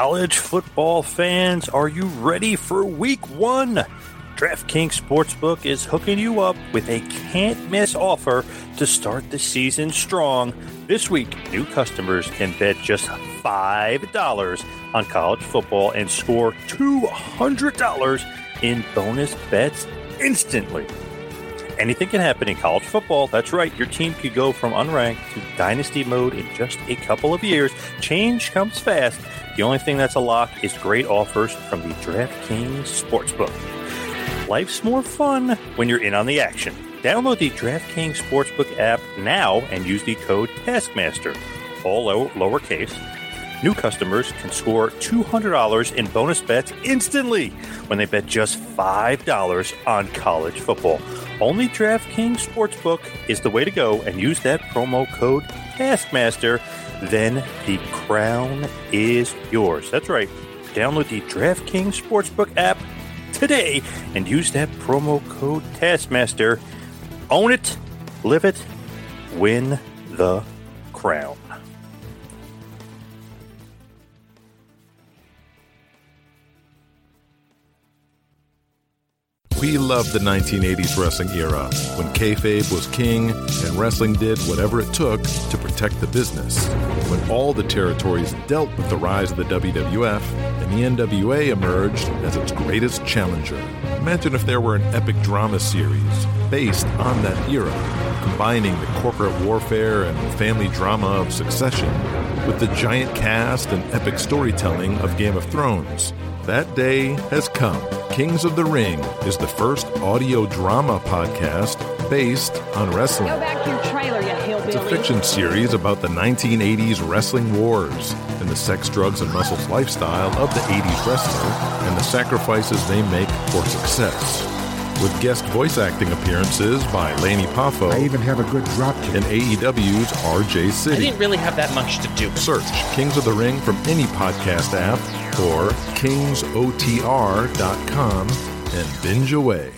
College football fans, are you ready for Week 1? DraftKings Sportsbook is hooking you up with a can't-miss offer to start the season strong. This week, new customers can bet just $5 on college football and score $200 in bonus bets instantly. Anything can happen in college football. That's right. Your team could go from unranked to dynasty mode in just a couple of years. Change comes fast. The only thing that's a lock is great offers from the DraftKings Sportsbook. Life's more fun when you're in on the action. Download the DraftKings Sportsbook app now and use the code Taskmaster, all lowercase. New customers can score $200 in bonus bets instantly when they bet just $5 on college football. Only DraftKings Sportsbook is the way to go, and use that promo code Taskmaster. Then the crown is yours. That's right. Download the DraftKings Sportsbook app today and use that promo code Taskmaster. Own it, live it, win the crown. We loved the 1980s wrestling era, when kayfabe was king and wrestling did whatever it took to protect the business. When all the territories dealt with the rise of the WWF and the NWA emerged as its greatest challenger. Imagine if there were an epic drama series based on that era, combining the corporate warfare and family drama of Succession with the giant cast and epic storytelling of Game of Thrones. That day has come. Kings of the Ring is the first audio drama podcast based on wrestling. Go back to your trailer, you hillbilly. It's a fiction series about the 1980s wrestling wars and the sex, drugs, and muscles lifestyle of the 80s wrestler and the sacrifices they make for success. With guest voice acting appearances by Laney Poffo. I even have a good drop kick. And AEW's RJ City. I didn't really have that much to do. Search Kings of the Ring from any podcast app or kingsotr.com and binge away.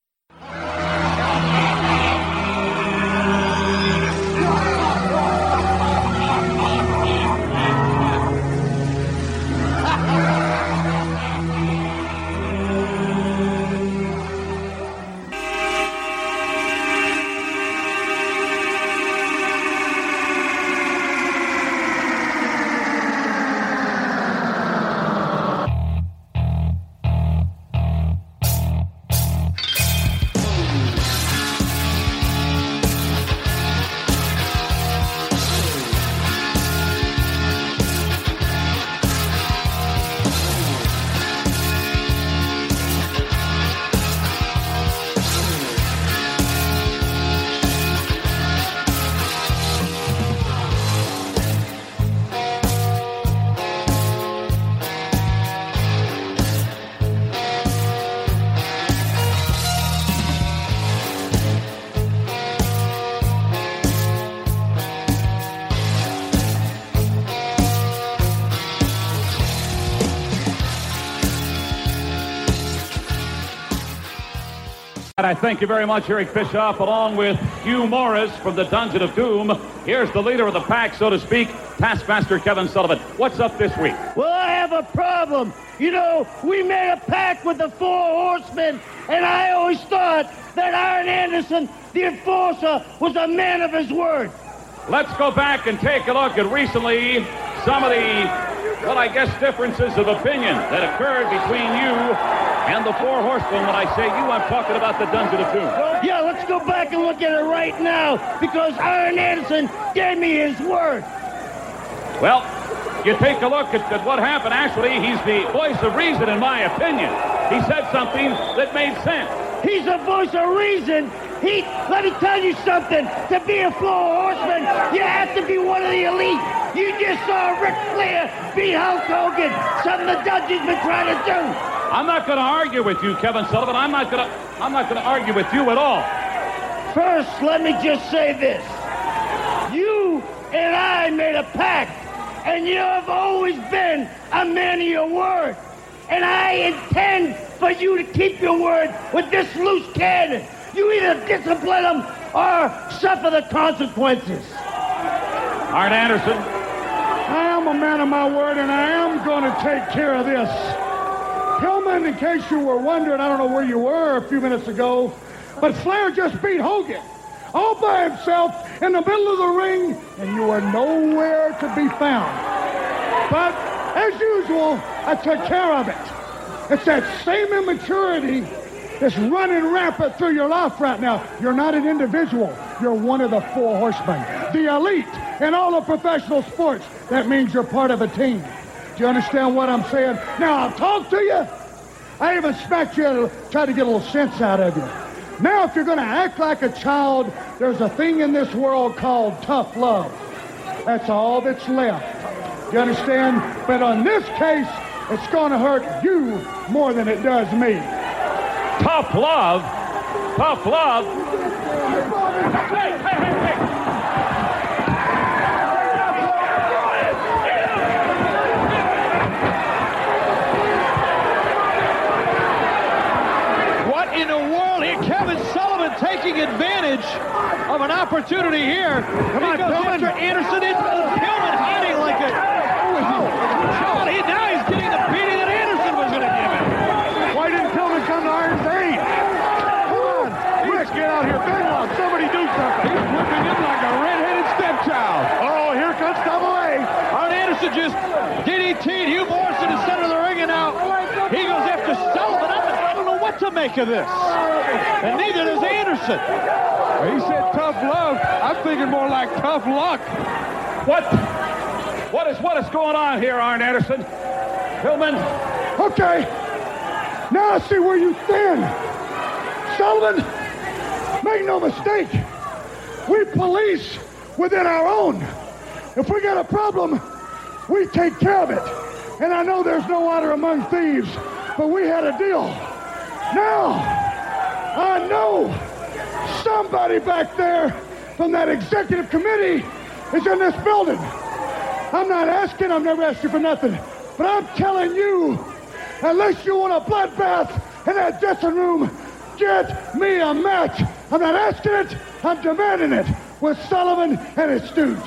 I thank you very much, Eric Bischoff, along with Hugh Morris from the Dungeon of Doom. Here's the leader of the pack, so to speak, Taskmaster Kevin Sullivan. What's up this week? Well, I have a problem. You know, we made a pact with the Four Horsemen, and I always thought that Arn Anderson, the Enforcer, was a man of his word. Let's go back and take a look at recently some of the, well, I guess, differences of opinion that occurred between you and the Four Horsemen. When I say you, I'm talking about the Dungeon of Doom. Yeah, let's go back and look at it right now, because Arn Anderson gave me his word. Well, you take a look at what happened. Actually, he's the voice of reason, in my opinion. He said something that made sense. He's the voice of reason. Let me tell you something. To be a Four Horseman, you have to be one of the elite. You just saw Ric Flair beat Hulk Hogan, something the Dungeon's been trying to do. I'm not going to argue with you, Kevin Sullivan. I'm not going to argue with you at all. First, let me just say this. You and I made a pact, and you have always been a man of your word. And I intend for you to keep your word with this loose cannon. You either discipline them or suffer the consequences. Arn Anderson, I am a man of my word, and I am going to take care of this. Pillman, in case you were wondering, I don't know where you were a few minutes ago, but Flair just beat Hogan all by himself in the middle of the ring, and you were nowhere to be found. But, as usual, I took care of it. It's that same immaturity that's running rampant through your life right now. You're not an individual. You're one of the four horsemen, the elite in all of professional sports. That means you're part of a team. Do you understand what I'm saying? Now, I'll talk to you. I even smacked you to try to get a little sense out of you. Now, if you're going to act like a child, there's a thing in this world called tough love. That's all that's left. Do you understand? But on this case, it's going to hurt you more than it does me. Tough love? Tough love? Hey, hey, hey, hey. What in the world here? Kevin Sullivan taking advantage of an opportunity here. Come on, Pillman. After Anderson is Pillman hiding like a... now he's getting the beating that Anderson was going to give him. Why didn't Pillman come to Iron's aid? Come on, Rick, get out here. Big Log, somebody do something. He's whipping him like a red-headed stepchild. Oh, here comes Double A. Arn Anderson just DDT'd Hugh Morrison in the center of the ring, and now he goes after Sullivan. I don't know what to make of this. And neither does Anderson. He said tough love. I'm thinking more like tough luck. What is going on here, Arn Anderson? Pillman? Okay. Now I see where you stand. Sullivan, make no mistake. We police within our own. If we got a problem, we take care of it. And I know there's no honor among thieves, but we had a deal. Now, I know somebody back there from that executive committee is in this building. I'm not asking, I've never asked you for nothing. But I'm telling you, unless you want a bloodbath in that dressing room, get me a match. I'm not asking it, I'm demanding it with Sullivan and his stooge.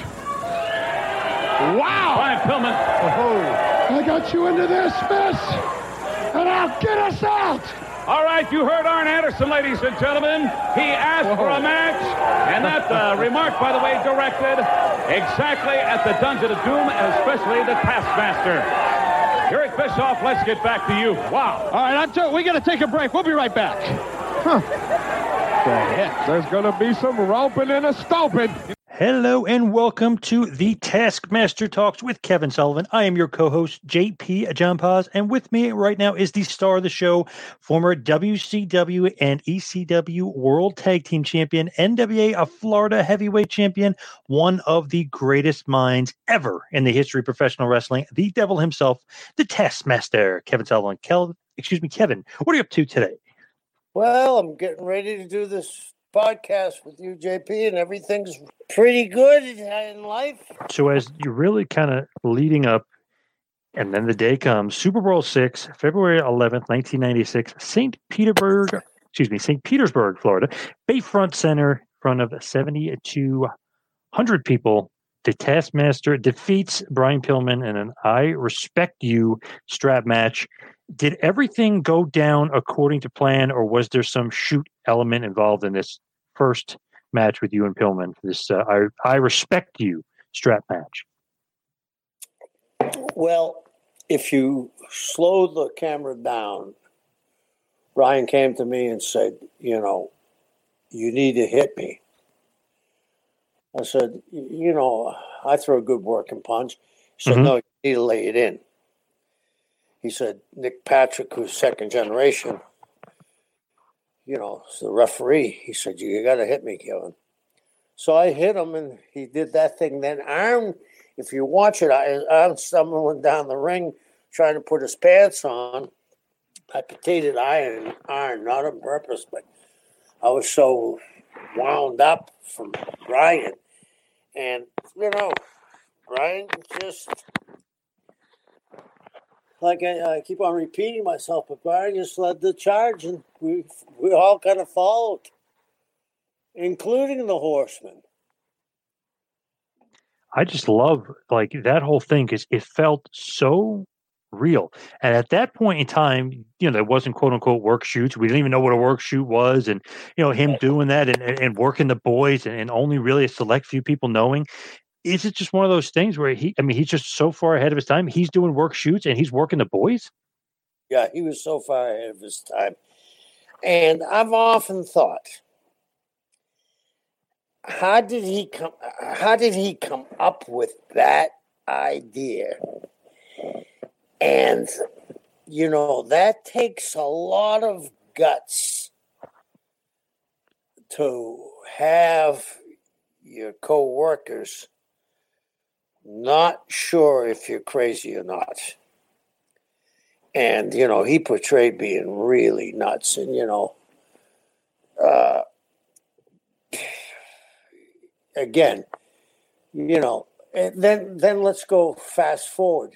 Wow! Brian Pillman. I got you into this mess, and I'll get us out. All right, you heard Arn Anderson, ladies and gentlemen. He asked for a match, and that remark, by the way, directed exactly at the Dungeon of Doom, and especially the Taskmaster. Eric Bischoff, let's get back to you. Wow. All right, we got to take a break. We'll be right back. There's going to be some roping and a stomping. Hello and welcome to the Taskmaster Talks with Kevin Sullivan. I am your co-host, JP John Paz, and with me right now is the star of the show, former WCW and ECW World Tag Team Champion, NWA a Florida Heavyweight Champion, one of the greatest minds ever in the history of professional wrestling, the devil himself, the Taskmaster, Kevin Sullivan. Kevin, what are you up to today? Well, I'm getting ready to do this podcast with you, JP, and everything's pretty good in life. So as you're really kind of leading up, and then the day comes, Super Bowl VI, February 11th, 1996, St. Petersburg, Florida, Bayfront Center, in front of 7,200 people. The Taskmaster defeats Brian Pillman in an I Respect You strap match. Did everything go down according to plan, or was there some shoot element involved in this first match with you and Pillman, this I Respect You strap match? Well, if you slow the camera down, Brian came to me and said, you need to hit me. I said, I throw a good working punch. He said, no, you need to lay it in. He said, Nick Patrick, who's second generation, is the referee. He said, you got to hit me, Kevin. So I hit him, and he did that thing. Then Arn, if you watch it, I'm stumbling down the ring trying to put his pants on. I potated Arn, not on purpose, but I was so wound up from Brian. And, Brian just... Like I keep on repeating myself, but Brian just led the charge, and we all kind of followed, including the Horsemen. I just love like that whole thing because it felt so real. And at that point in time, there wasn't quote unquote work shoots. We didn't even know what a work shoot was. And, him doing that and working the boys and only really a select few people knowing. Is it just one of those things where he's just so far ahead of his time? He's doing work shoots and he's working the boys. Yeah, he was so far ahead of his time. And I've often thought, how did he come up with that idea? And that takes a lot of guts to have your co-workers not sure if you're crazy or not. And, he portrayed being really nuts. And, again, and then let's go fast forward.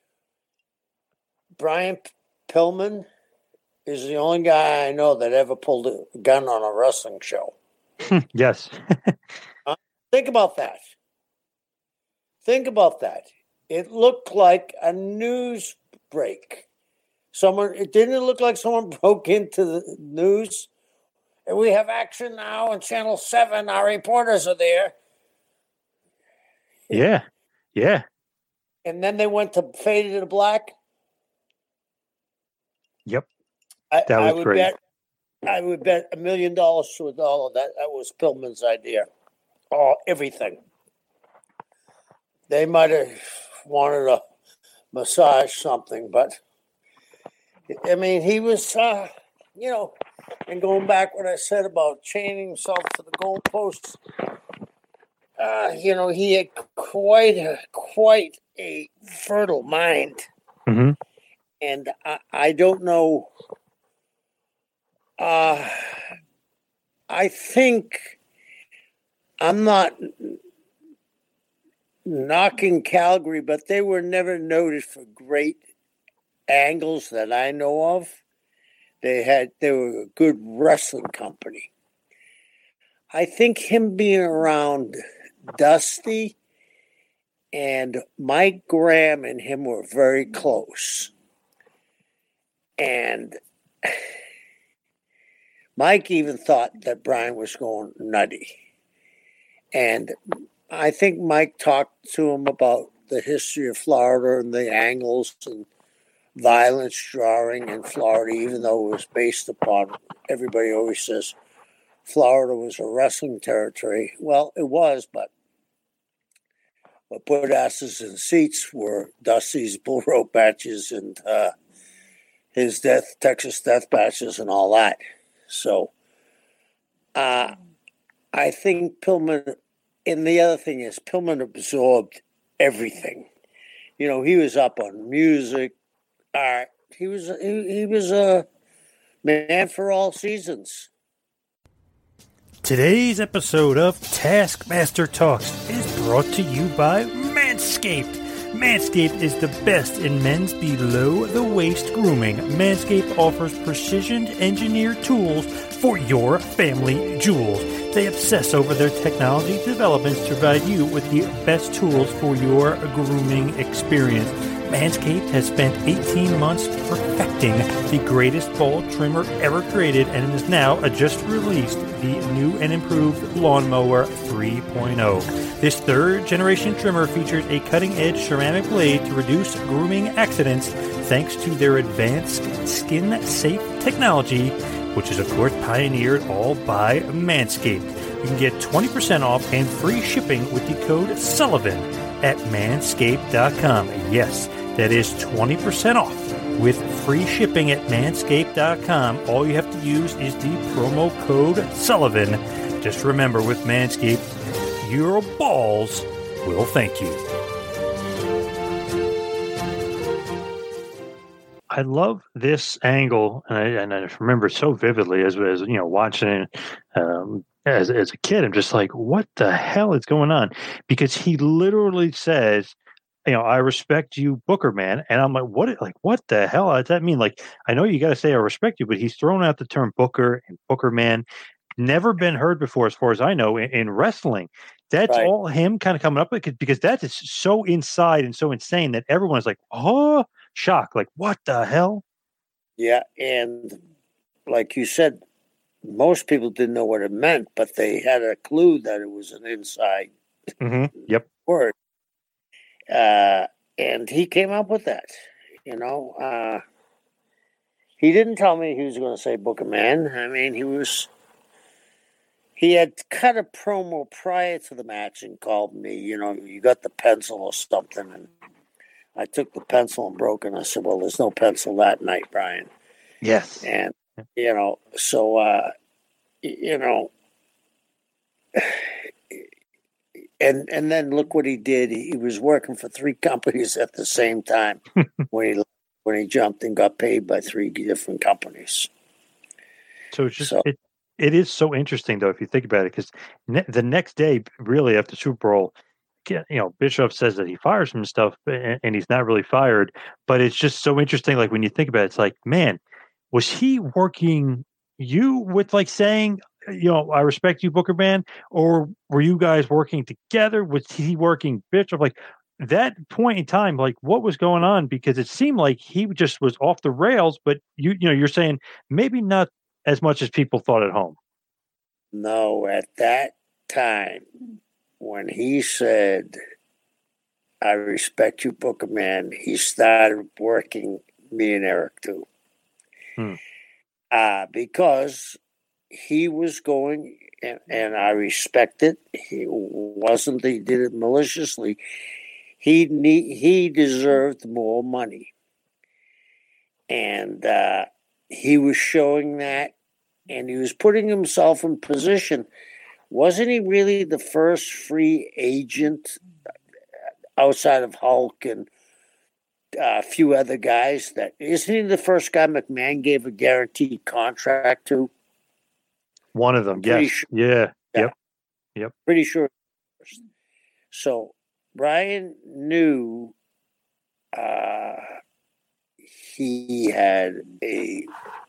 Brian Pillman is the only guy I know that ever pulled a gun on a wrestling show. Yes. Think about that. It looked like a news break. It didn't look like someone broke into the news. And we have action now on Channel 7. Our reporters are there. Yeah. Yeah. And then they went to Faded to Black. Yep. That was great. I would bet $1 million to $1 that was Pillman's idea. Everything. They might have wanted to massage something, but he was, and going back what I said about chaining himself to the goalposts, he had quite a fertile mind. Mm-hmm. And I don't know. I think I'm not knocking Calgary, but they were never noted for great angles that I know of. They were a good wrestling company. I think him being around Dusty and Mike Graham and him were very close. And Mike even thought that Brian was going nutty. And I think Mike talked to him about the history of Florida and the angles and violence drawing in Florida, even though it was based upon, everybody always says Florida was a wrestling territory. Well, it was, but what put asses in seats were Dusty's bull rope matches and his Texas death matches and all that. So I think Pillman, and the other thing is Pillman absorbed everything. He was up on music, art. He was a man for all seasons. Today's episode of Taskmaster Talks is brought to you by Manscaped. Manscaped is the best in men's below-the-waist grooming. Manscaped offers precision-engineered tools for your family jewels. They obsess over their technology developments to provide you with the best tools for your grooming experience. Manscaped has spent 18 months perfecting the greatest ball trimmer ever created and is now just released the new and improved Lawnmower 3.0. This third-generation trimmer features a cutting-edge ceramic blade to reduce grooming accidents thanks to their advanced skin-safe technology, which is, of course, pioneered all by Manscaped. You can get 20% off and free shipping with the code Sullivan at manscaped.com. Yes, that is 20% off with free shipping at manscaped.com. All you have to use is the promo code Sullivan. Just remember, with Manscaped, your balls will thank you. I love this angle, and I remember so vividly as watching it as a kid. I'm just like, what the hell is going on? Because he literally says, I respect you, Booker Man. And I'm like, what the hell does that mean? Like, I know you got to say I respect you, but he's thrown out the term Booker and Booker Man. Never been heard before, as far as I know, in wrestling. that's all him kind of coming up with, because that is so inside and so insane that everyone's like, oh, shocked. Like, what the hell? Yeah. And like you said, most people didn't know what it meant, but they had a clue that it was an inside Yep. word. And he came up with that, he didn't tell me he was going to say Booker Man. I mean, he had cut a promo prior to the match and called me, you got the pencil or something. And I took the pencil and broke it. And I said, well, there's no pencil that night, Brian. Yes. And, so, and then look what he did. He was working for 3 companies at the same time when he jumped and got paid by 3 different companies. So it's just it is so interesting, though, if you think about it, because the next day, really after Super Bowl, Bischoff says that he fires him and stuff, and he's not really fired. But it's just so interesting. Like when you think about it, it's like, man, was he working you with like saying, I respect you, Booker Man, or were you guys working together? Was he working Bischoff? Like that point in time, like what was going on? Because it seemed like he just was off the rails. But you're saying maybe not as much as people thought at home. No, at that time, when he said, I respect you, Booker Man, he started working me and Eric too. Because he was going, and I respect it. He did it maliciously. He deserved more money. And he was showing that, and he was putting himself in position. Wasn't he really the first free agent outside of Hulk and a few other guys? Isn't he the first guy McMahon gave a guaranteed contract to? One of them, yes. Sure. Yeah. Yep. Pretty sure. So Brian knew he had a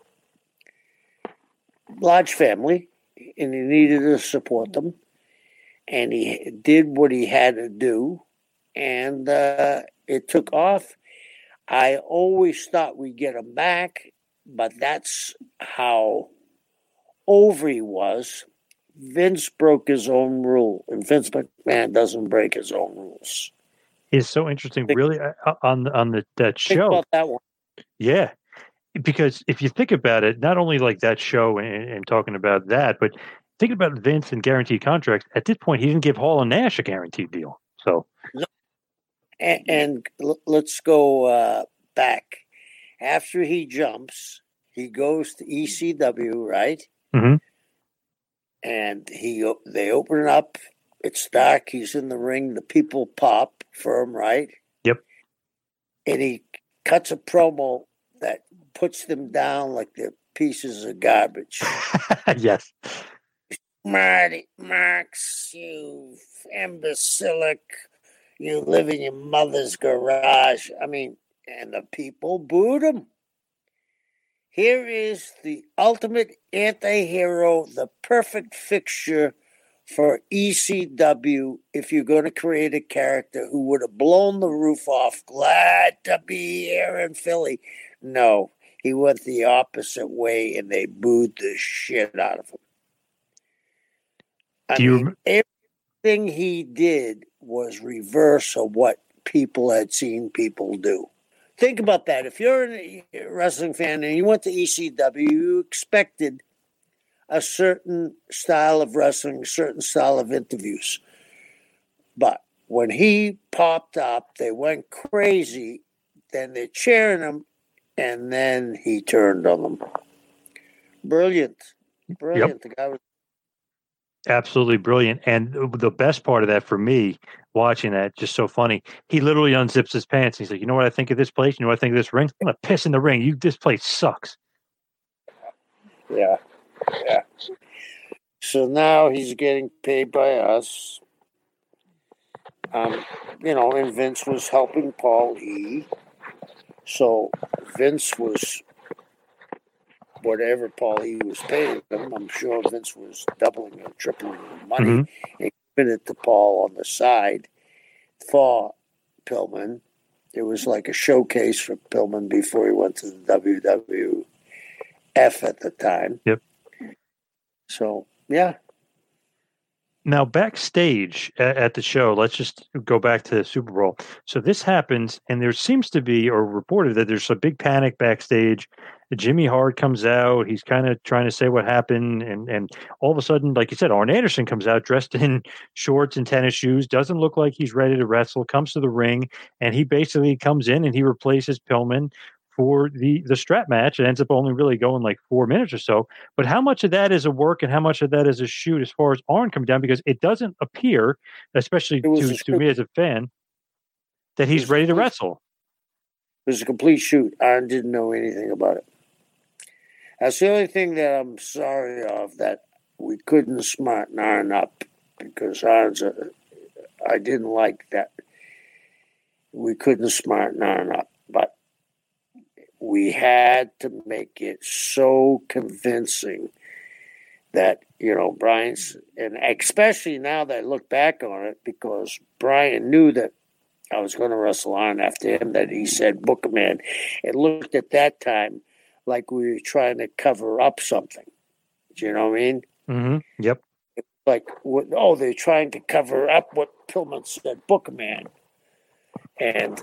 large family and he needed to support them. And he did what he had to do. And it took off. I always thought we'd get him back, but that's how over he was. Vince broke his own rule, and Vince McMahon doesn't break his own rules. It's so interesting, really, on that show. Think about that one. Yeah, because if you think about it, not only like that show and talking about that, but thinking about Vince and guaranteed contracts. At this point, he didn't give Hall and Nash a guaranteed deal. So, and let's go back. After he jumps, he goes to ECW, right? Mm-hmm. And they open it up. It's dark. He's in the ring. The people pop for him, right? Yep. And he cuts a promo that puts them down like they're pieces of garbage. Yes. Marty Marks, you imbecilic. You live in your mother's garage. I mean, and the people booed him. Here is the ultimate anti-hero, the perfect fixture for ECW if you're going to create a character who would have blown the roof off. Glad to be here in Philly. No, he went the opposite way, and they booed the shit out of him. Everything he did was reverse of what people had seen people do. Think about that. If you're a wrestling fan and you went to ECW, you expected a certain style of wrestling, a certain style of interviews. But when he popped up, they went crazy. Then they're cheering him, and then he turned on them. Brilliant. Yep. The guy was absolutely brilliant. And the best part of that for me, watching that, just so funny, he literally unzips his pants. He's like, you know what I think of this place? You know what I think of this ring? I'm going to piss in the ring. This place sucks. Yeah. So now he's getting paid by us. And Vince was helping Paul E. So Vince was whatever Paul E was paying him. I'm sure Vince was doubling or tripling the money. Mm-hmm. minute to Paul on the side for Pillman. It was like a showcase for Pillman before he went to the WWF at the time. Yep. So, yeah. Now, backstage at the show, let's just go back to the Super Bowl. So this happens, and there seems to be, or reported that there's a big panic backstage. Jimmy Hart comes out. He's kind of trying to say what happened. And all of a sudden, like you said, Arn Anderson comes out dressed in shorts and tennis shoes, doesn't look like he's ready to wrestle, comes to the ring, and he basically comes in and he replaces Pillman for the strap match. It ends up only really going like 4 minutes or so. But how much of that is a work and how much of that is a shoot as far as Arn coming down? Because it doesn't appear, especially to me as a fan, that he's ready to wrestle. It was a complete shoot. Arn didn't know anything about it. That's the only thing that I'm sorry of, that we couldn't smarten Arn up, because I didn't like that. We couldn't smarten Arn up, but we had to make it so convincing that, Brian's, and especially now that I look back on it, because Brian knew that I was going to wrestle Arn after him, that he said, book a man. It looked at that time like we were trying to cover up something. Do you know what I mean? Mm-hmm. Yep. Like, they're trying to cover up what Pillman said, book a man. And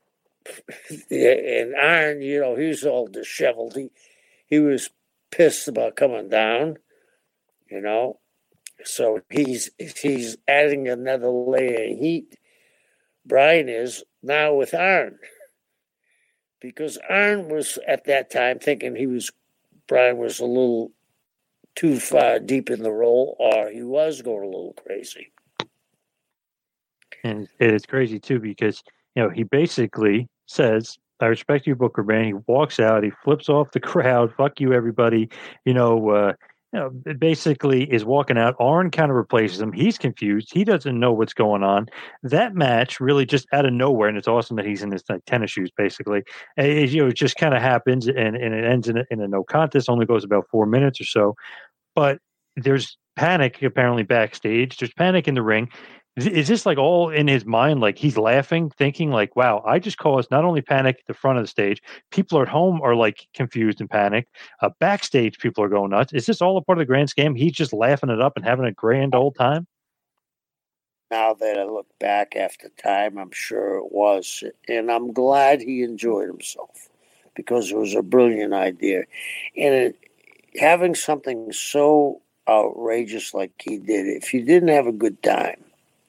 Arn, he's all disheveled. He was pissed about coming down, So he's adding another layer of heat. Brian is now with Arn. Because Arn was at that time thinking Brian was a little too far deep in the role, or he was going a little crazy. And it's crazy too, because, he basically says, I respect you, Booker Man. He walks out, he flips off the crowd, fuck you, everybody, basically is walking out. Arn kind of replaces him. He's confused. He doesn't know what's going on. That match really just out of nowhere, and it's awesome that he's in his tennis shoes, basically. It just kind of happens, and it ends in a no contest, only goes about 4 minutes or so. But there's panic apparently backstage. There's panic in the ring. Is this like all in his mind? Like he's laughing, thinking like, wow, I just caused not only panic at the front of the stage, people at home are like confused and panicked. Backstage, people are going nuts. Is this all a part of the grand scheme? He's just laughing it up and having a grand old time? Now that I look back after time, I'm sure it was. And I'm glad he enjoyed himself, because it was a brilliant idea. And having something so outrageous like he did, if you didn't have a good time,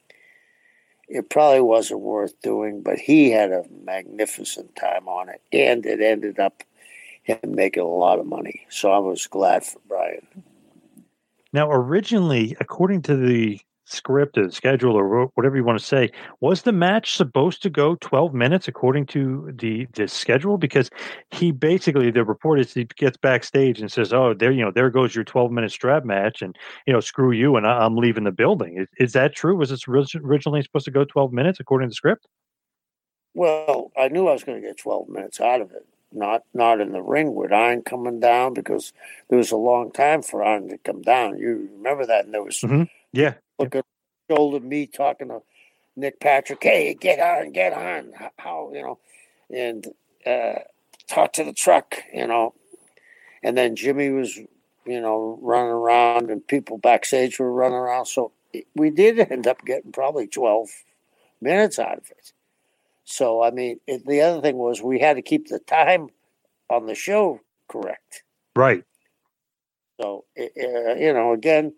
it probably wasn't worth doing, but he had a magnificent time on it, and it ended up him making a lot of money. So I was glad for Brian. Now, originally, according to the script or the schedule or whatever you want to say, was the match supposed to go 12 minutes according to the schedule? Because he basically, the report is, he gets backstage and says, oh, there goes your 12-minute strap match, and screw you, and I'm leaving the building. Is that true? Was this originally supposed to go 12 minutes according to the script? Well, I knew I was going to get 12 minutes out of it. Not in the ring with Arn coming down, because there was a long time for Arn to come down. You remember that? And there was yeah. Look at the shoulder, me talking to Nick Patrick, hey, get on, how, and talk to the truck, and then Jimmy was, running around, and people backstage were running around. So we did end up getting probably 12 minutes out of it. So, I mean, the other thing was we had to keep the time on the show correct. Right. So, again,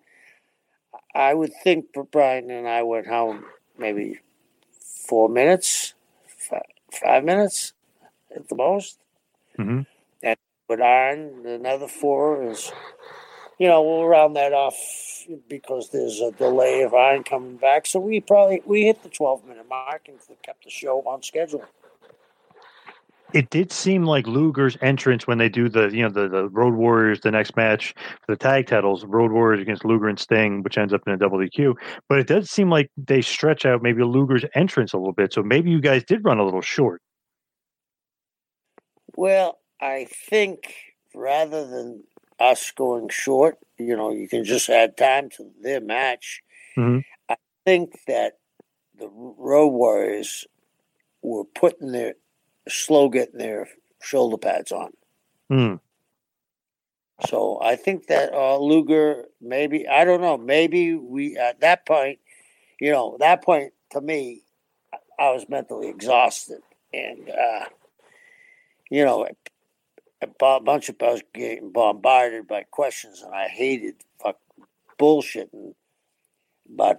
I would think Brian and I went home maybe 4 minutes, 5 minutes at the most. Mm-hmm. And with Arn, another 4 is, we'll round that off because there's a delay of Arn coming back. So we hit the 12-minute mark and kept the show on schedule. It did seem like Luger's entrance when they do the Road Warriors, the next match for the tag titles, Road Warriors against Luger and Sting, which ends up in a DQ. But it does seem like they stretch out maybe Luger's entrance a little bit. So maybe you guys did run a little short. Well, I think rather than us going short, you can just add time to their match. Mm-hmm. think that the Road Warriors were getting their shoulder pads on. So I think that Luger, maybe, I don't know, maybe we, at that point, to me, I was mentally exhausted. And, a bunch of us getting bombarded by questions, and I hated bullshitting. But,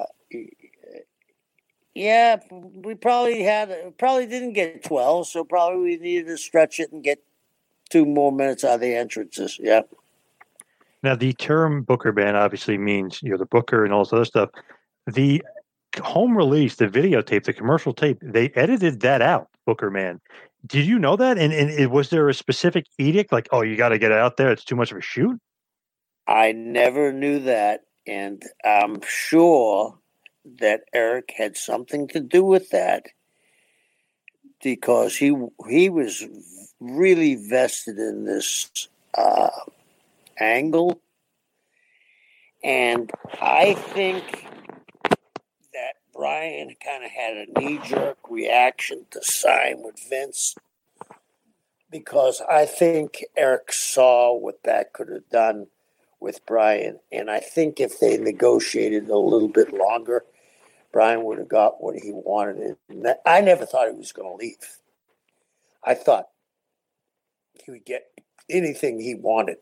yeah, we probably didn't get 12, so probably we needed to stretch it and get 2 more minutes out of the entrances. Yeah. Now, the term Booker Man obviously means the Booker and all this other stuff. The home release, the videotape, the commercial tape, they edited that out, Booker Man. Did you know that? And was there a specific edict like, oh, you got to get it out there? It's too much of a shoot? I never knew that. And I'm sure that Eric had something to do with that because he was really vested in this angle. And I think that Brian kind of had a knee-jerk reaction to sign with Vince because I think Eric saw what that could have done with Brian. And I think if they negotiated a little bit longer, Brian would have got what he wanted. And I never thought he was going to leave. I thought he would get anything he wanted.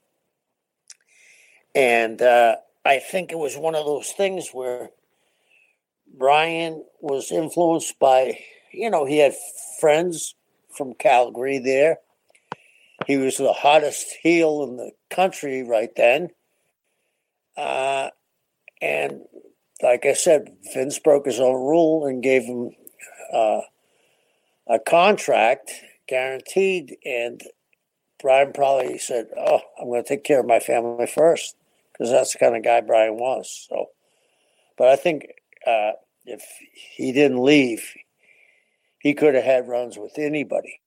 And I think it was one of those things where Brian was influenced by, he had friends from Calgary there. He was the hottest heel in the country right then. And like I said, Vince broke his own rule and gave him a contract guaranteed. And Brian probably said, oh, I'm going to take care of my family first, because that's the kind of guy Brian was. So, but I think if he didn't leave, he could have had runs with anybody.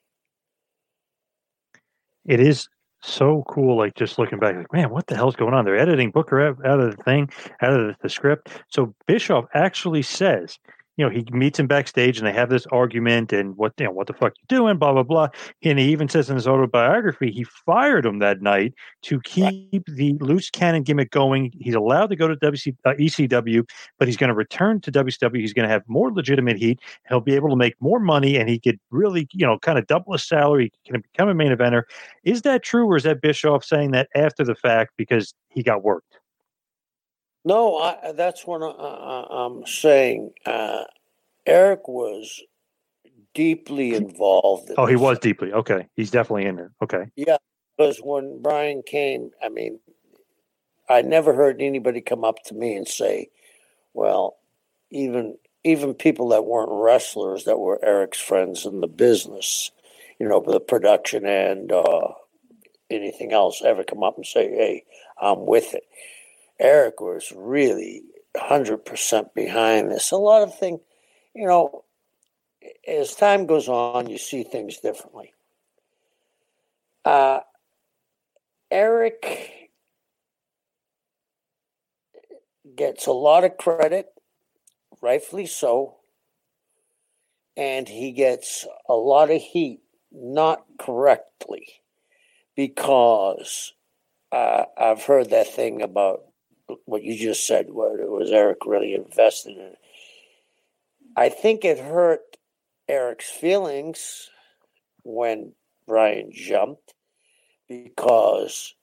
It is so cool, like just looking back, like, man, what the hell's going on? They're editing Booker out of the thing, out of the script. So Bischoff actually says, he meets him backstage and they have this argument and what the fuck you doing, blah, blah, blah. And he even says in his autobiography, he fired him that night to keep the loose cannon gimmick going. He's allowed to go to ECW, but he's going to return to WCW. He's going to have more legitimate heat. He'll be able to make more money and he could really, kind of double his salary. He can become a main eventer. Is that true, or is that Bischoff saying that after the fact because he got worked? No, that's what I'm saying. Eric was deeply involved. He was deeply. Okay. He's definitely in there. Okay. Yeah, because when Brian came, I never heard anybody come up to me and say, well, even people that weren't wrestlers that were Eric's friends in the business, the production and anything else, ever come up and say, hey, I'm with it. Eric was really 100% behind this. A lot of things, as time goes on, you see things differently. Eric gets a lot of credit, rightfully so, and he gets a lot of heat, not correctly, because I've heard that thing about what you just said, where it was Eric really invested in it. I think it hurt Eric's feelings when Brian jumped, because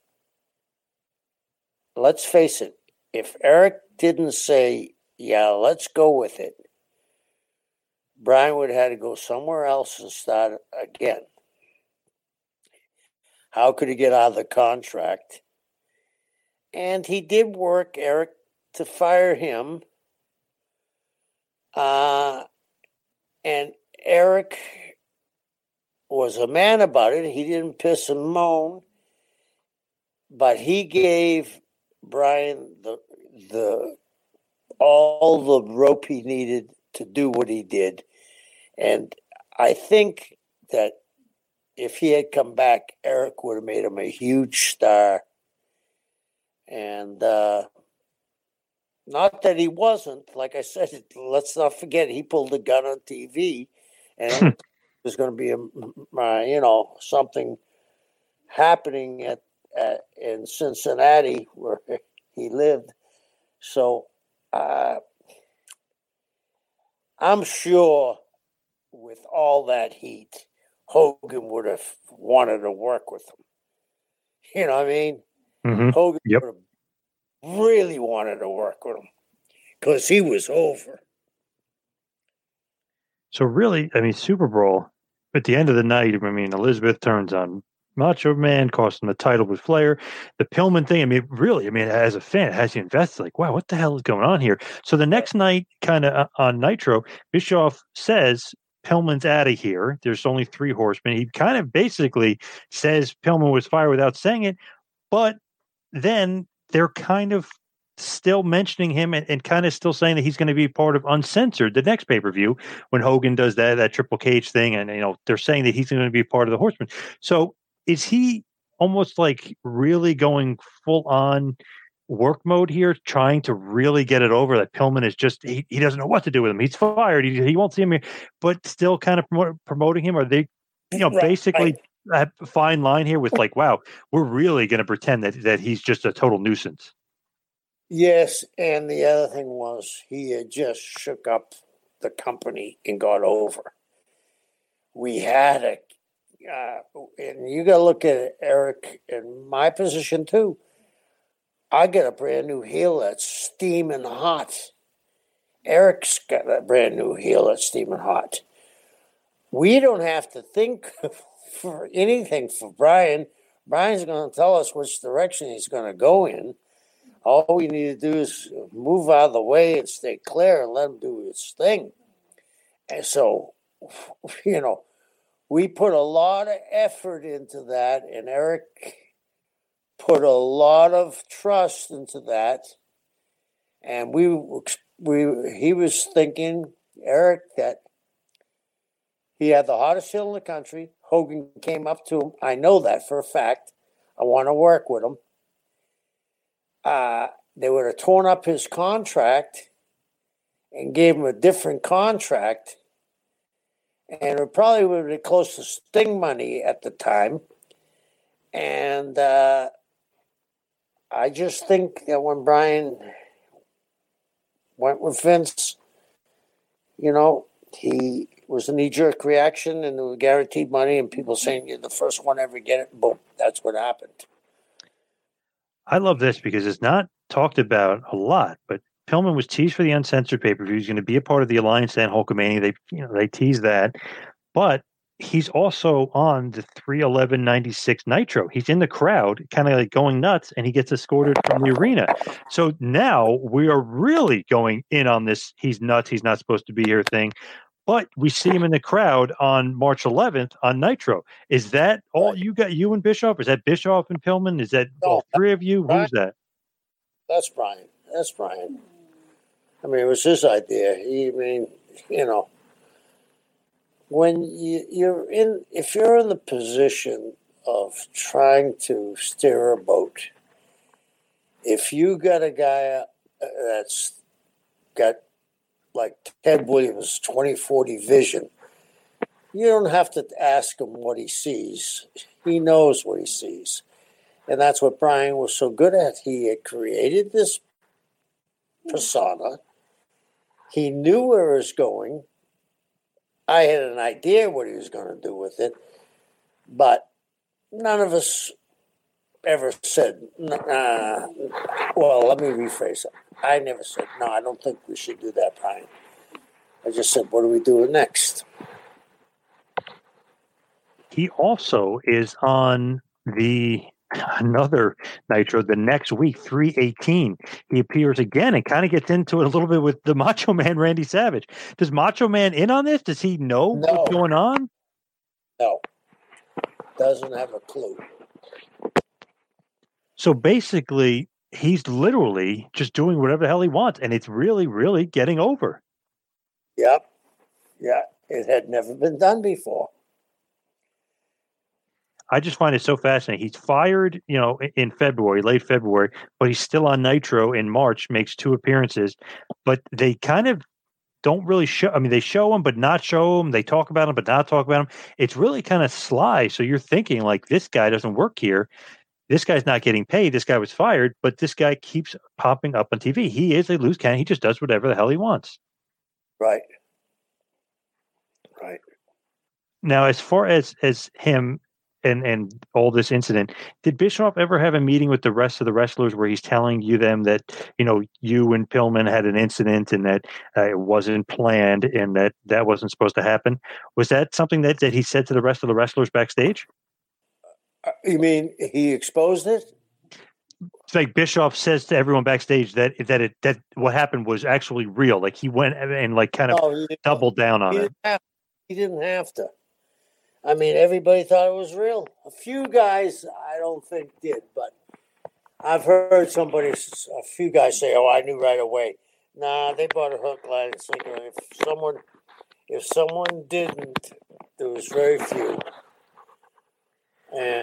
let's face it, if Eric didn't say, yeah, let's go with it, Brian would have had to go somewhere else and start again. How could he get out of the contract? And he did work Eric to fire him. And Eric was a man about it. He didn't piss and moan, but he gave Brian all the rope he needed to do what he did. And I think that if he had come back, Eric would have made him a huge star. And, Not that he wasn't. Like I said, let's not forget he pulled a gun on TV, and there's going to be something happening in Cincinnati where he lived. So I'm sure with all that heat, Hogan would have wanted to work with him. You know what I mean? Mm-hmm. Hogan would have really wanted to work with him because he was over. So really, I mean, Super Bowl, at the end of the night, I mean, Elizabeth turns on Macho Man, cost him the title with Flair. The Pillman thing, I mean, really, I mean, as a fan, it has you invested, like, wow, what the hell is going on here? So the next night, kind of on Nitro, Bischoff says, Pillman's out of here. There's only 3 horsemen. He kind of basically says Pillman was fired without saying it, but then they're kind of still mentioning him and kind of still saying that he's going to be part of Uncensored, the next pay-per-view, when Hogan does that Triple Cage thing. And, they're saying that he's going to be part of the Horsemen. So is he almost like really going full on work mode here, trying to really get it over that Pillman is just, he doesn't know what to do with him. He's fired. He won't see him here, but still kind of promoting him? Are they, basically a fine line here with like, wow, we're really going to pretend that he's just a total nuisance? Yes, and the other thing was he had just shook up the company and got over. We had and you got to look at Eric in my position too. I got a brand new heel that's steaming hot. Eric's got a brand new heel that's steaming hot. We don't have to think for anything for Brian. Brian's going to tell us which direction he's going to go in. All we need to do is move out of the way and stay clear and let him do his thing. And so, we put a lot of effort into that, and Eric put a lot of trust into that. And he was thinking, Eric, that he had the hottest heel in the country. Hogan came up to him. I know that for a fact. I want to work with him. They would have torn up his contract and gave him a different contract. And it probably would have been close to Sting money at the time. And I just think that when Brian went with Vince, he was a knee-jerk reaction and it was guaranteed money and people saying you're the first one to ever get it. Boom, that's what happened. I love this because it's not talked about a lot, but Pillman was teased for the Uncensored pay-per-view. He's going to be a part of the Alliance and Hulkamania. They teased that, but he's also on the 3/11/96 Nitro. He's in the crowd, kind of like going nuts, and he gets escorted from the arena. So now we are really going in on this he's nuts, he's not supposed to be here thing. But we see him in the crowd on March 11th on Nitro. Is that all you got, you and Bischoff? Is that Bischoff and Pillman? Is that all 3 of you? Brian, who's that? That's Brian. I mean, it was his idea. When if you're in the position of trying to steer a boat, if you got a guy that's got like Ted Williams, 20/40 vision, you don't have to ask him what he sees. He knows what he sees. And that's what Brian was so good at. He had created this persona. He knew where it was going. I had an idea what he was going to do with it, but none of us ever said, well, let me rephrase it. I never said, no, I don't think we should do that, Brian. I just said, what are we doing next? He also is on another Nitro the next week, 3/18. He appears again and kind of gets into it a little bit with the Macho Man, Randy Savage. Does Macho Man in on this? Does he know what's going on? No. Doesn't have a clue. So basically, he's literally just doing whatever the hell he wants, and it's really, really getting over. Yep. Yeah, it had never been done before. I just find it so fascinating. He's fired, in February, late February, but he's still on Nitro in March, makes 2 appearances, but they kind of don't really show. I mean, they show him, but not show him. They talk about him, but not talk about him. It's really kind of sly. So you're thinking like, this guy doesn't work here. This guy's not getting paid. This guy was fired, but this guy keeps popping up on TV. He is a loose cannon. He just does whatever the hell he wants. Right. Now, as far as him and all this incident, did Bischoff ever have a meeting with the rest of the wrestlers where he's telling them that, you and Pillman had an incident and that it wasn't planned and that wasn't supposed to happen? Was that something that he said to the rest of the wrestlers backstage? You mean he exposed it? It's like Bischoff says to everyone backstage that what happened was actually real. Like he went and like kind of doubled down on it. He didn't have to. I mean, everybody thought it was real. A few guys, I don't think did, but I've heard a few guys say, "Oh, I knew right away." Nah, they bought a hook, line, and sinker. If someone didn't, there was very few. And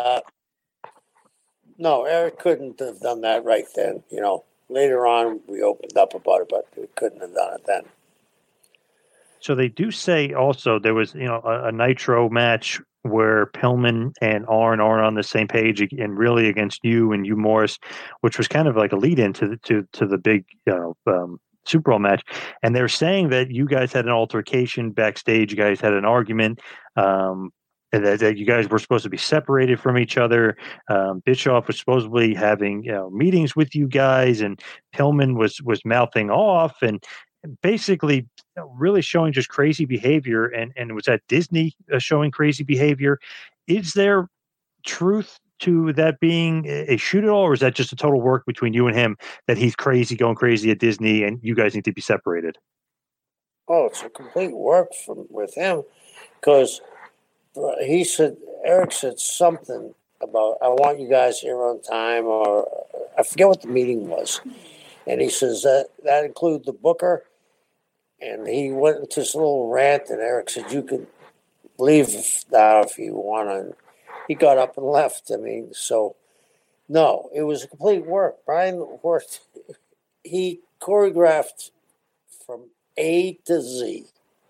no, Eric couldn't have done that right then. Later on we opened up about it, but we couldn't have done it then. So they do say also there was, a Nitro match where Pillman and Arn aren't on the same page and really against you and Hugh Morris, which was kind of like a lead in to the big, Super Bowl match. And they're saying that you guys had an altercation backstage. You guys had an argument, and that you guys were supposed to be separated from each other. Bischoff was supposedly having, meetings with you guys, and Pillman was mouthing off and basically really showing just crazy behavior, and was at Disney showing crazy behavior. Is there truth to that being a shoot at all, or is that just a total work between you and him that he's going crazy at Disney and you guys need to be separated? Oh, it's a complete work with him, because Eric said something about, I want you guys here on time, or I forget what the meeting was. And he says that include the booker. And he went into this little rant, and Eric said, you could leave now if you want. And he got up and left. I mean, so, no, it was a complete work. Brian worked, he choreographed from A to Z.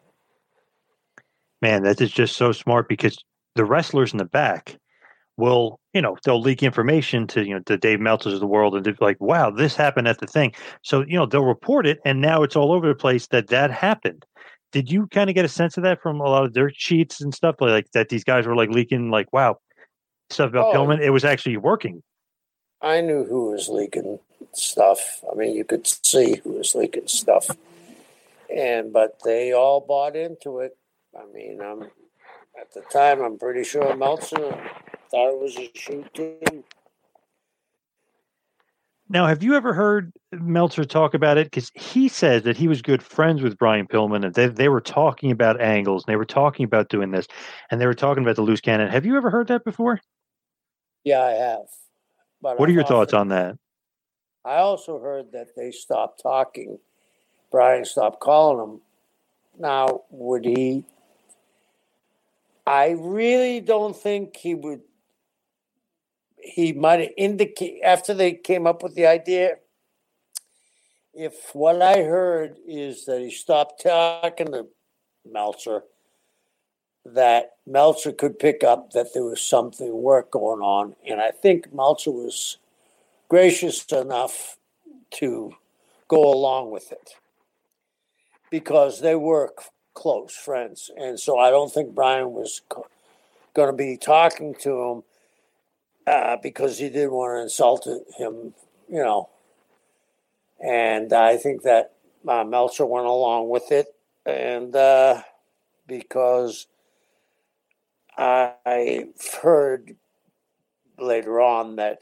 Man, that is just so smart, because the wrestlers in the back will, they'll leak information to, the Dave Meltzers of the world, and they're like, wow, this happened at the thing. So, they'll report it, and now it's all over the place that happened. Did you kind of get a sense of that from a lot of dirt sheets and stuff like that? These guys were like leaking, like, wow, stuff about Pillman. It was actually working. I knew who was leaking stuff. I mean, you could see who was leaking stuff. But they all bought into it. I mean, at the time, I'm pretty sure Meltzer thought it was a shoot too. Now, have you ever heard Meltzer talk about it? Because he says that he was good friends with Brian Pillman, and they were talking about angles, and they were talking about doing this, and they were talking about the loose cannon. Have you ever heard that before? Yeah, I have. But what are your thoughts on that? I also heard that they stopped talking. Brian stopped calling him. Now, would he? I really don't think he would. He might have indicated after they came up with the idea. If what I heard is that he stopped talking to Meltzer, that Meltzer could pick up that there was work going on. And I think Meltzer was gracious enough to go along with it because they were close friends. And so I don't think Brian was going to be talking to him because he didn't want to insult him, And I think that Meltzer went along with it. And because I've heard later on that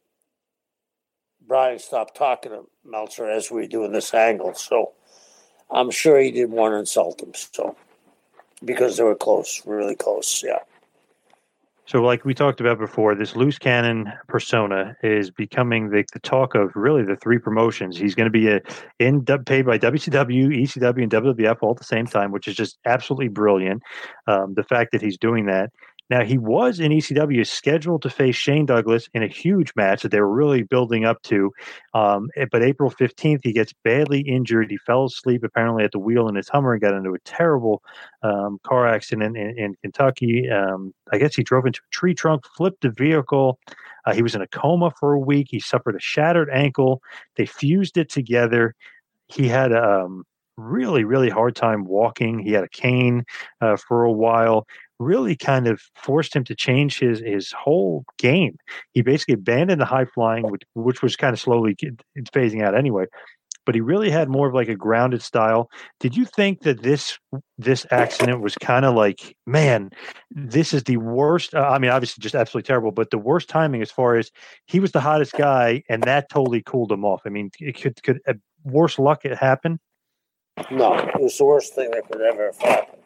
Brian stopped talking to Meltzer as we were doing this angle. So I'm sure he didn't want to insult him. So because they were close, really close, yeah. So like we talked about before, this loose cannon persona is becoming the talk of really the three promotions. He's going to be paid by WCW, ECW, and WWF all at the same time, which is just absolutely brilliant. The fact that he's doing that. Now, he was in ECW scheduled to face Shane Douglas in a huge match that they were really building up to. But April 15th, he gets badly injured. He fell asleep apparently at the wheel in his Hummer and got into a terrible car accident in Kentucky. I guess he drove into a tree trunk, flipped the vehicle. He was in a coma for a week. He suffered a shattered ankle. They fused it together. He had a really, really hard time walking. He had a cane for a while. Really kind of forced him to change his whole game. He basically abandoned the high flying, which was kind of slowly phasing out anyway. But he really had more of like a grounded style. Did you think that this accident was kind of like, man, this is the worst? I mean, obviously just absolutely terrible, but the worst timing as far as he was the hottest guy, and that totally cooled him off. I mean, could worse luck happen? No, it was the worst thing that could ever have happened.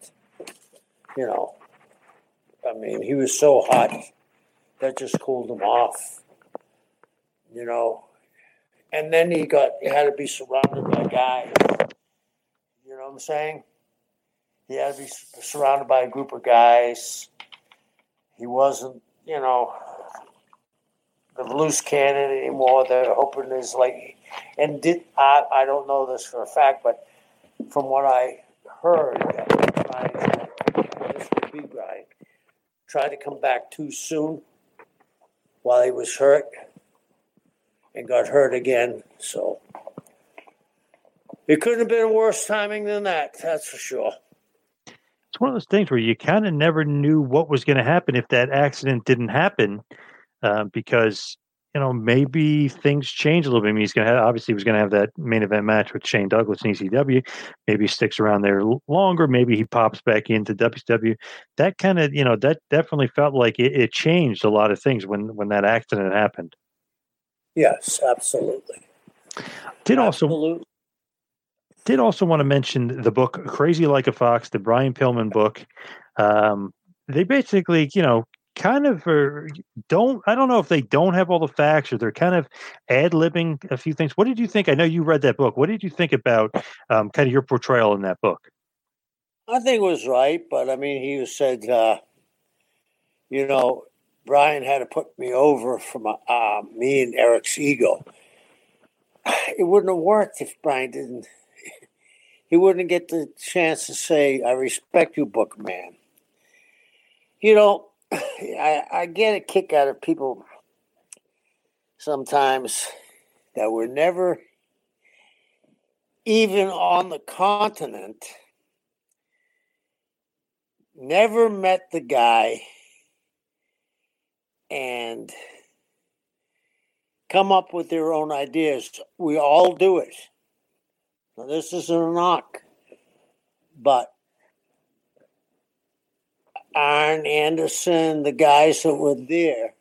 I mean, he was so hot that just cooled him off. And then he had to be surrounded by guys. You know what I'm saying? He had to be surrounded by a group of guys. He wasn't, the loose cannon anymore. They're hoping is like, and I don't know this for a fact, but from what I heard, this would be Brian, tried to come back too soon while he was hurt and got hurt again. So it couldn't have been worse timing than that, that's for sure. It's one of those things where you kind of never knew what was going to happen if that accident didn't happen, because maybe things change a little bit. I mean, he was going to have that main event match with Shane Douglas in ECW. Maybe he sticks around there longer. Maybe he pops back into WCW. That kind of, that definitely felt like it changed a lot of things when that accident happened. Yes, absolutely. Did also want to mention the book Crazy Like a Fox, the Brian Pillman book. They basically, kind of I don't know if they don't have all the facts or they're kind of ad-libbing a few things. What did you think? I know you read that book. What did you think about kind of your portrayal in that book? I think it was right, but I mean, he said, Brian had to put me over from me and Eric's ego. It wouldn't have worked if Brian didn't. He wouldn't get the chance to say, I respect you, Bookman. I get a kick out of people sometimes that were never even on the continent, never met the guy, and come up with their own ideas. We all do it. Now, this isn't a knock, but Arn Anderson, the guys that were there,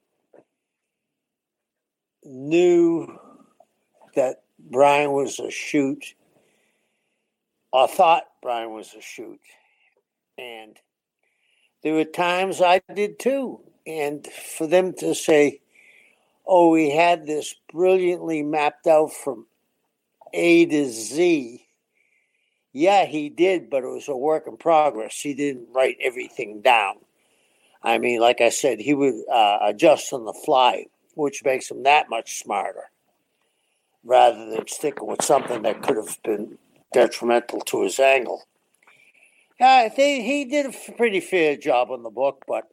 knew that Brian was a shoot, or thought Brian was a shoot. And there were times I did too. And for them to say, oh, we had this brilliantly mapped out from A to Z. Yeah, he did, but it was a work in progress. He didn't write everything down. I mean, like I said, he would adjust on the fly, which makes him that much smarter, rather than sticking with something that could have been detrimental to his angle. He did a pretty fair job on the book, but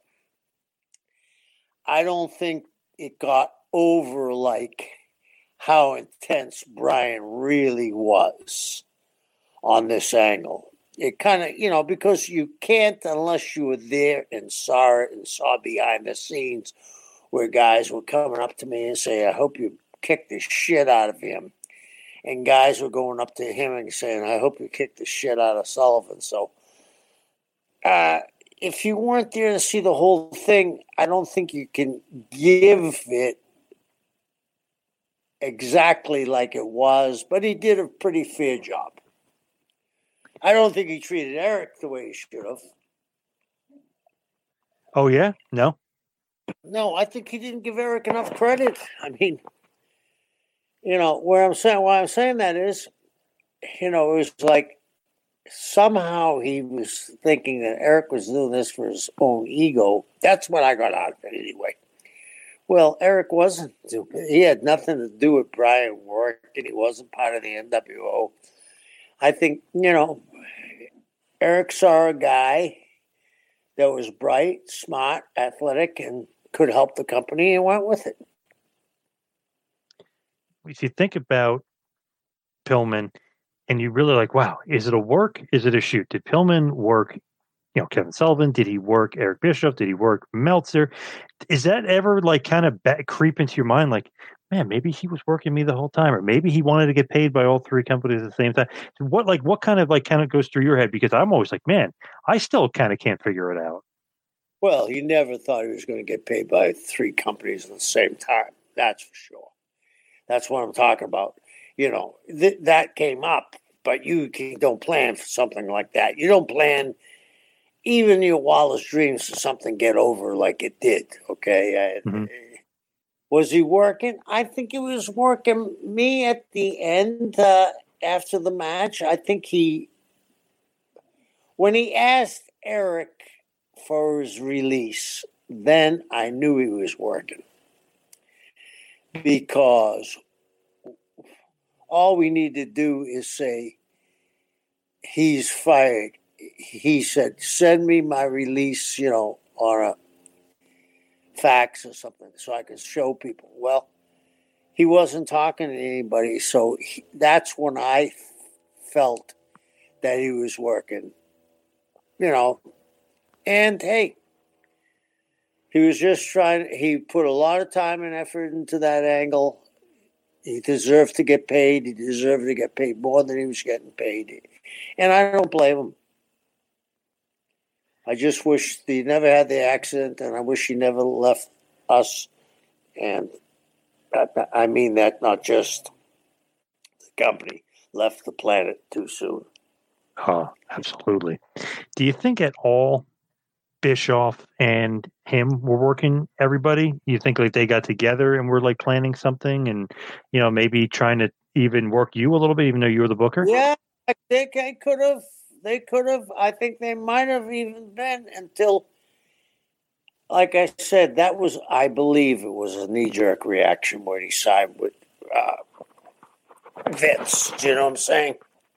I don't think it got over like how intense Brian really was on this angle. It kind of, because you can't unless you were there and saw it and saw behind the scenes where guys were coming up to me and say, I hope you kick the shit out of him. And guys were going up to him and saying, I hope you kick the shit out of Sullivan. So if you weren't there to see the whole thing, I don't think you can give it exactly like it was, but he did a pretty fair job. I don't think he treated Eric the way he should have. Oh, yeah? No? No, I think he didn't give Eric enough credit. I mean, why I'm saying that is, it was like somehow he was thinking that Eric was doing this for his own ego. That's what I got out of it anyway. Well, Eric wasn't doing it. He had nothing to do with Brian work, and he wasn't part of the NWO. I think, Eric saw a guy that was bright, smart, athletic, and could help the company and went with it. If you think about Pillman and you really like, wow, is it a work? Is it a shoot? Did Pillman work, Kevin Sullivan? Did he work Eric Bischoff? Did he work Meltzer? Is that ever like kind of creep into your mind? Like, man, maybe he was working me the whole time, or maybe he wanted to get paid by all three companies at the same time. What kind of goes through your head? Because I'm always like, man, I still kind of can't figure it out. Well, he never thought he was going to get paid by three companies at the same time. That's for sure. That's what I'm talking about. That came up, but you don't plan for something like that. You don't plan even your wildest dreams for something get over like it did, okay? Mm-hmm. Was he working? I think he was working me at the end after the match. I think when he asked Eric for his release, then I knew he was working. Because all we need to do is say, he's fired. He said, send me my release, on a fax or something so I can show people. Well, he wasn't talking to anybody, so that's when I felt that he was working, And, hey, he was just he put a lot of time and effort into that angle. He deserved to get paid. He deserved to get paid more than he was getting paid. And I don't blame him. I just wish he never had the accident, and I wish he never left us. And I mean that not just the company, left the planet too soon. Oh, absolutely. Do you think at all Bischoff and him were working everybody? You think like they got together and were like planning something and, maybe trying to even work you a little bit, even though you were the booker? Yeah, I think they could have. I think they might have even been until, like I said, I believe it was a knee-jerk reaction when he signed with Vince. Do you know what I'm saying?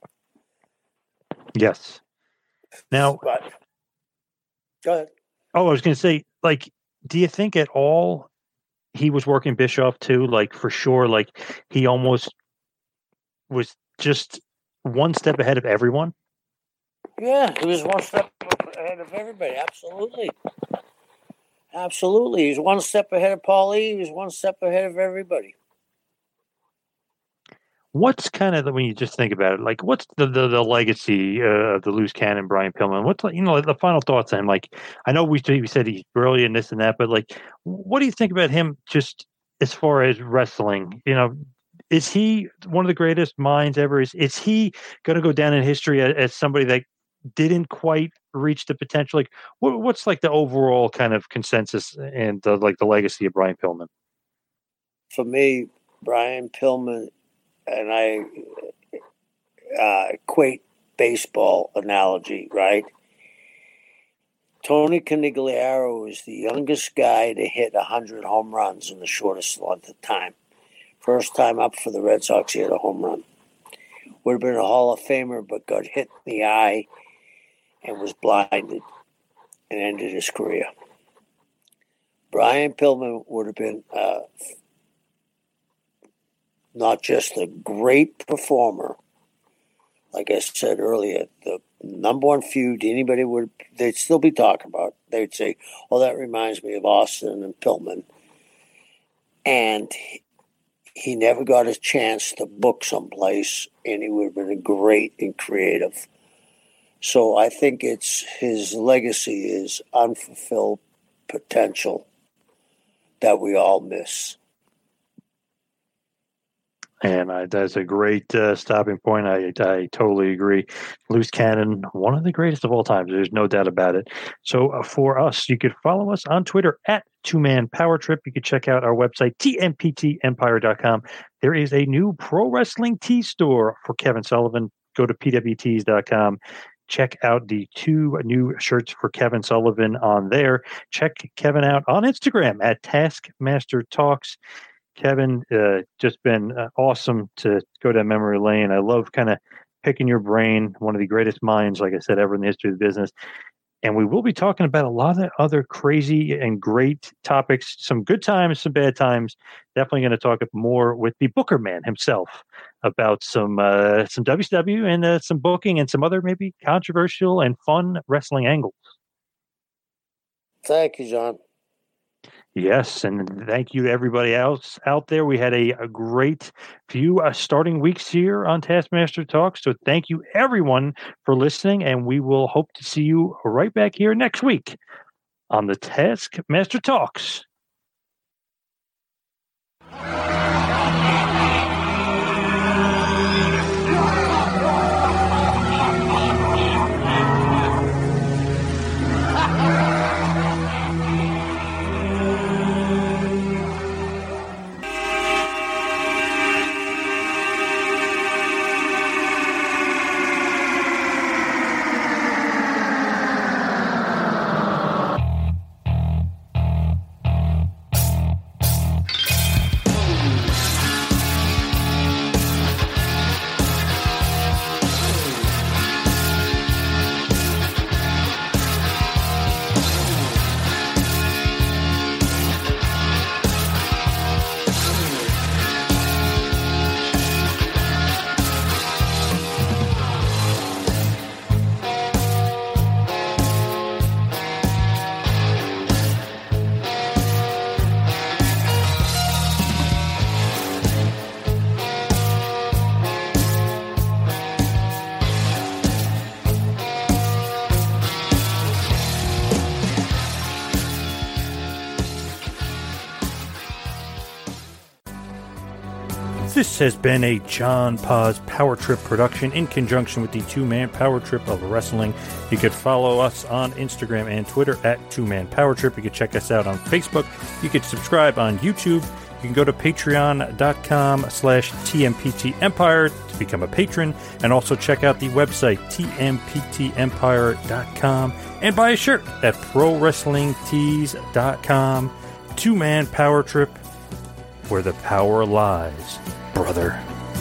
Yes. Now, go ahead. Oh, I was going to say, like, do you think at all he was working Bischoff too? Like, for sure, like he almost was just one step ahead of everyone? Yeah, he was one step ahead of everybody. Absolutely. Absolutely. He's one step ahead of Paulie. He was one step ahead of everybody. What's kind of, when you just think about it, like, what's the legacy of the loose cannon, Brian Pillman? What's, the final thoughts on him? Like, I know we said he's brilliant, this and that, but, like, what do you think about him just as far as wrestling? Is he one of the greatest minds ever? Is he going to go down in history as somebody that didn't quite reach the potential? Like, what's like the overall kind of consensus and the legacy of Brian Pillman? For me, Brian Pillman, and I equate baseball analogy, right? Tony Conigliaro is the youngest guy to hit 100 home runs in the shortest length of time. First time up for the Red Sox, he hit a home run. Would have been a Hall of Famer, but got hit in the eye and was blinded and ended his career. Brian Pillman would have been not just a great performer, like I said earlier, the number one feud anybody they'd still be talking about. They'd say, oh, that reminds me of Austin and Pillman. And he never got a chance to book someplace, and he would have been great and creative. So I think his legacy is unfulfilled potential that we all miss. And that's a great stopping point. I totally agree. Loose cannon, one of the greatest of all time. There's no doubt about it. So for us, you could follow us on Twitter at 2Man Power Trip. You could check out our website, tmptempire.com. There is a new pro wrestling tee store for Kevin Sullivan. go to pwtees.com. Check out the 2 new shirts for Kevin Sullivan on there. Check Kevin out on Instagram at Taskmaster Talks. Kevin, just been awesome to go down memory lane. I love kind of picking your brain, one of the greatest minds, like I said, ever in the history of the business. And we will be talking about a lot of other crazy and great topics, some good times, some bad times. Definitely going to talk more with the Booker man himself about some WCW and some booking and some other maybe controversial and fun wrestling angles. Thank you, John. Yes, and thank you to everybody else out there. We had a great few starting weeks here on Taskmaster Talks, so thank you everyone for listening, and we will hope to see you right back here next week on the Taskmaster Talks. This has been a John Paz Power Trip production in conjunction with the Two-Man Power Trip of Wrestling. You could follow us on Instagram and Twitter at Two-Man Power Trip. You could check us out on Facebook. You could subscribe on YouTube. You can go to patreon.com/TMPT Empire to become a patron, and also check out the website tmptempire.com and buy a shirt at prowrestlingtees.com. Two-Man Power Trip, where the power lies, brother.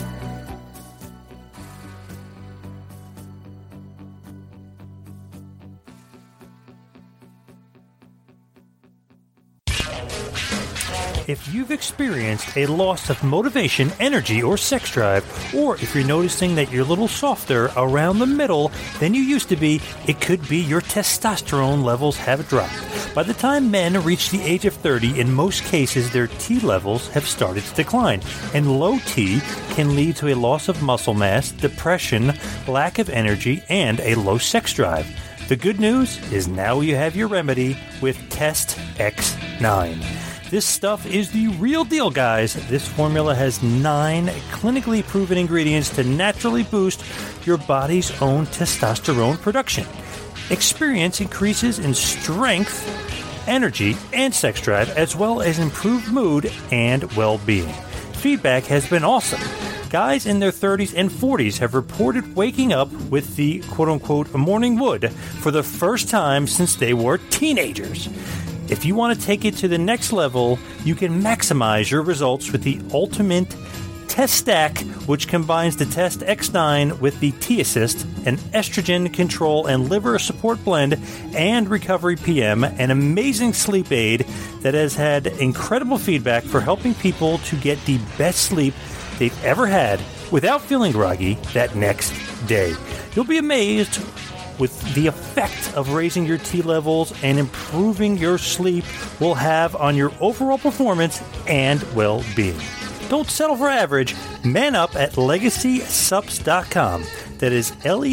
If you've experienced a loss of motivation, energy, or sex drive, or if you're noticing that you're a little softer around the middle than you used to be, it could be your testosterone levels have dropped. By the time men reach the age of 30, in most cases, their T levels have started to decline, and low T can lead to a loss of muscle mass, depression, lack of energy, and a low sex drive. The good news is now you have your remedy with Test X9. This stuff is the real deal, guys. This formula has 9 clinically proven ingredients to naturally boost your body's own testosterone production. Experience increases in strength, energy, and sex drive, as well as improved mood and well-being. Feedback has been awesome. Guys in their 30s and 40s have reported waking up with the quote-unquote morning wood for the first time since they were teenagers. If you want to take it to the next level, you can maximize your results with the Ultimate Test Stack, which combines the Test X9 with the T-Assist, an estrogen control and liver support blend, and Recovery PM, an amazing sleep aid that has had incredible feedback for helping people to get the best sleep they've ever had without feeling groggy that next day. You'll be amazed with the effect of raising your T levels and improving your sleep will have on your overall performance and well-being. Don't settle for average. Man up at LegacySupps.com. That is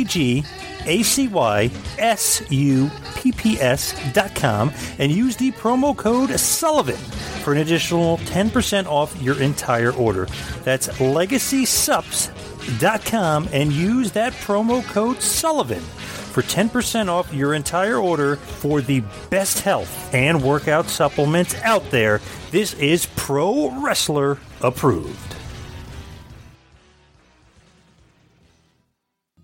LegacySupps.com, and use the promo code Sullivan for an additional 10% off your entire order. That's LegacySupps.com, and use that promo code Sullivan for 10% off your entire order for the best health and workout supplements out there. This is Pro Wrestler approved.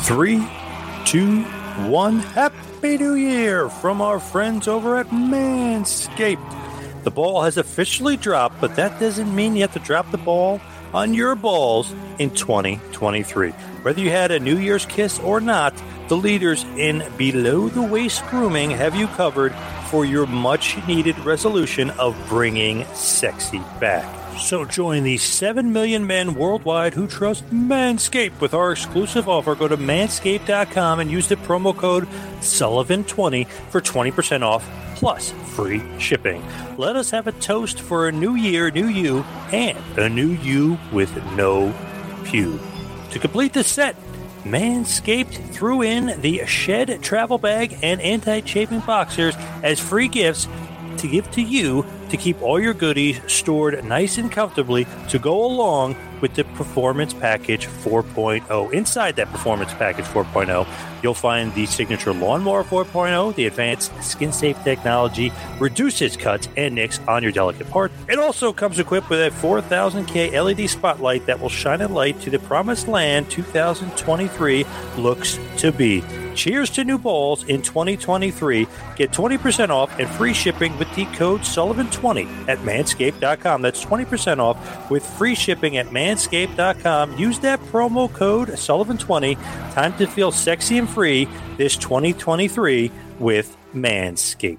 3, 2, 1. Happy New Year from our friends over at Manscaped. The ball has officially dropped, but that doesn't mean you have to drop the ball on your balls in 2023. Whether you had a New Year's kiss or not, the leaders in below-the-waist grooming have you covered for your much-needed resolution of bringing sexy back. So join the 7 million men worldwide who trust Manscaped with our exclusive offer. Go to manscaped.com and use the promo code Sullivan20 for 20% off plus free shipping. Let us have a toast for a new year, new you, and a new you with no pube. To complete the set, Manscaped threw in the Shed travel bag and anti-chafing boxers as free gifts to give to you to keep all your goodies stored nice and comfortably to go along with the Performance Package 4.0. Inside that Performance Package 4.0, you'll find the signature Lawnmower 4.0, the advanced skin-safe technology, reduces cuts and nicks on your delicate part. It also comes equipped with a 4000K LED spotlight that will shine a light to the promised land 2023 looks to be. Cheers to new balls in 2023. Get 20% off and free shipping with the code Sullivan20 at manscaped.com. That's 20% off with free shipping at manscaped.com. Use that promo code Sullivan20. Time to feel sexy and free this 2023 with Manscaped.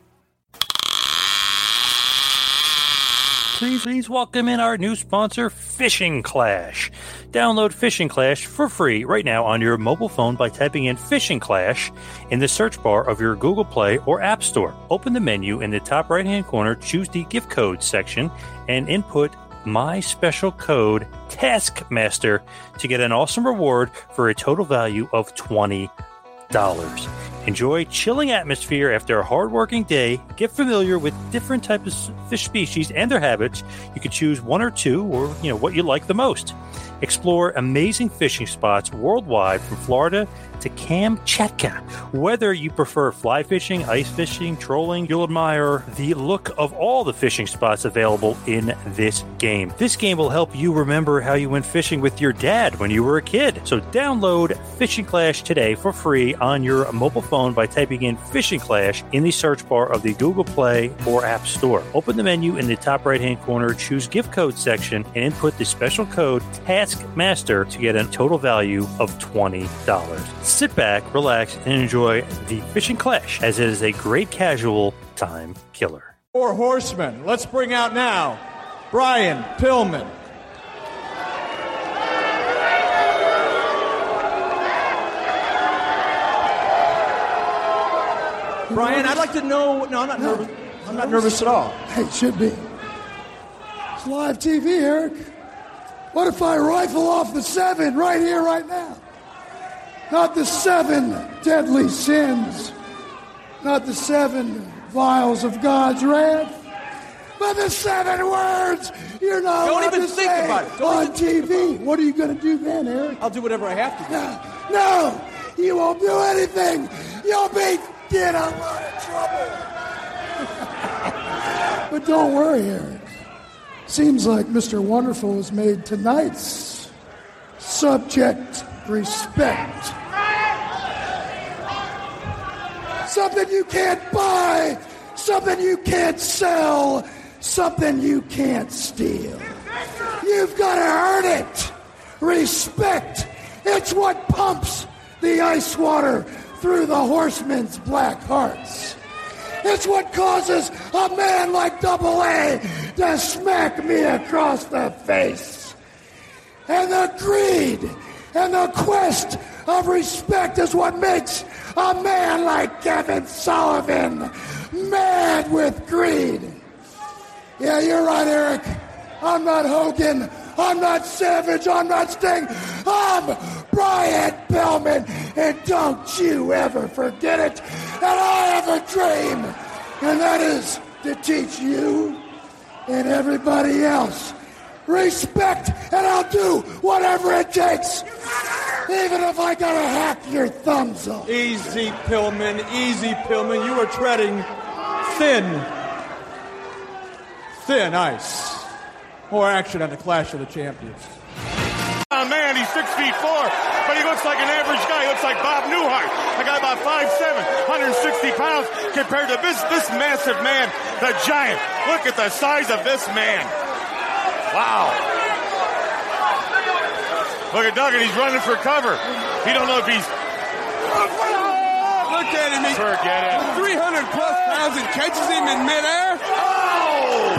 Please welcome in our new sponsor, Fishing Clash. Download Fishing Clash for free right now on your mobile phone by typing in Fishing Clash in the search bar of your Google Play or App Store. Open the menu in the top right-hand corner, choose the gift code section, and input my special code Taskmaster to get an awesome reward for a total value of $20. Enjoy chilling atmosphere after a hard-working day. Get familiar with different types of fish species and their habits. You can choose one or two, or what you like the most. Explore amazing fishing spots worldwide from Florida to Kamchatka. Whether you prefer fly fishing, ice fishing, trolling, you'll admire the look of all the fishing spots available in this game. This game will help you remember how you went fishing with your dad when you were a kid. So download Fishing Clash today for free on your mobile phone by typing in Fishing Clash in the search bar of the Google Play or App Store. Open the menu in the top right-hand corner, choose gift code section, and input the special code Taskmaster to get a total value of $20. Sit back, relax, and enjoy the Fishing Clash, as it is a great casual time killer. 4 horsemen. Let's bring out now Brian Pillman. Brian, I'd like to know... No, I'm not nervous. I'm not nervous at all. It should be. It's live TV, Eric. What if I rifle off the 7 right here, right now? Not the 7 deadly sins. Not the 7 vials of God's wrath. But the 7 words you're not allowed to say on TV. What are you going to do then, Eric? I'll do whatever I have to do. No, you won't do anything. You'll be in a lot of trouble. But don't worry, Eric. Seems like Mr. Wonderful has made tonight's subject respect. Something you can't buy, something you can't sell, something you can't steal. You've got to earn it. Respect. It's what pumps the ice water through the horsemen's black hearts. It's what causes a man like Double A to smack me across the face. And the greed and the quest of respect is what makes a man like Kevin Sullivan mad with greed. Yeah, you're right, Eric. I'm not Hogan. I'm not Savage. I'm not Sting. I'm Brian Pillman. And don't you ever forget it. And I have a dream. And that is to teach you and everybody else respect. And I'll do whatever it takes. Even if I gotta hack your thumbs off. Easy, Pillman. Easy, Pillman. You are treading thin ice. More action on the Clash of the Champions. a man. He's 6'4", but he looks like an average guy. He looks like Bob Newhart, a guy about 5'7", 160 pounds compared to this massive man, the Giant. Look at the size of this man. Wow. Look at Duggan. He's running for cover. He don't know if he's... Look at him. Forget it. 300-plus pounds and catches him in midair. Oh!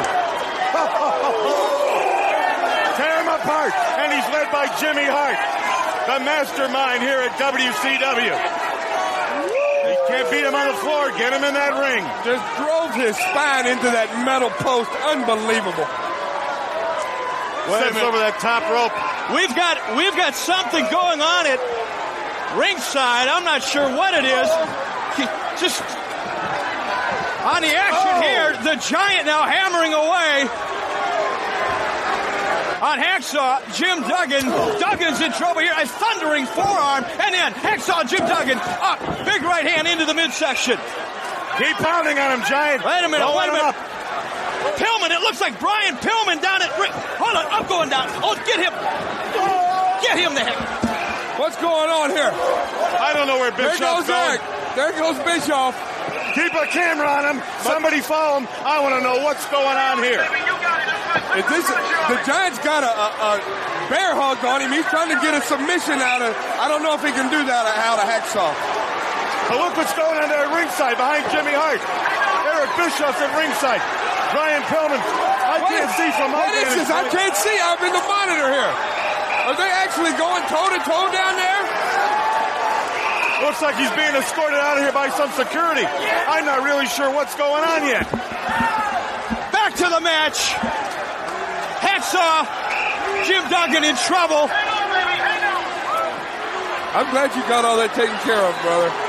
Tear him apart. And he's led by Jimmy Hart, the mastermind here at WCW. He can't beat him on the floor. Get him in that ring. Just drove his spine into that metal post. Unbelievable. Steps over that top rope. We've got something going on at ringside. I'm not sure what it is. Just on the action here, the Giant now hammering away on Hacksaw. Jim Duggan. Duggan's in trouble here. A thundering forearm, and then Hacksaw Jim Duggan up. Big right hand into the midsection. Keep pounding on him, Giant. Wait a minute. Wait a minute. Pillman, it looks like Brian Pillman down at... Hold on, I'm going down. Oh, get him. Get him the heck. What's going on here? I don't know where Bischoff's going. There goes Bischoff. Keep a camera on him. Somebody follow him. I want to know what's going on here. The Giant's got a bear hug on him. He's trying to get a submission out of... I don't know if he can do that out of Hacksaw. But look what's going on there at ringside behind Jimmy Hart. Eric Bischoff's at ringside. Brian Pillman. I can't see from my vantage point. I can't see. I'm in the monitor here. Are they actually going toe-to-toe down there? Looks like he's being escorted out of here by some security. I'm not really sure what's going on yet. Back to the match. Hacksaw. Jim Duggan in trouble. I'm glad you got all that taken care of, brother.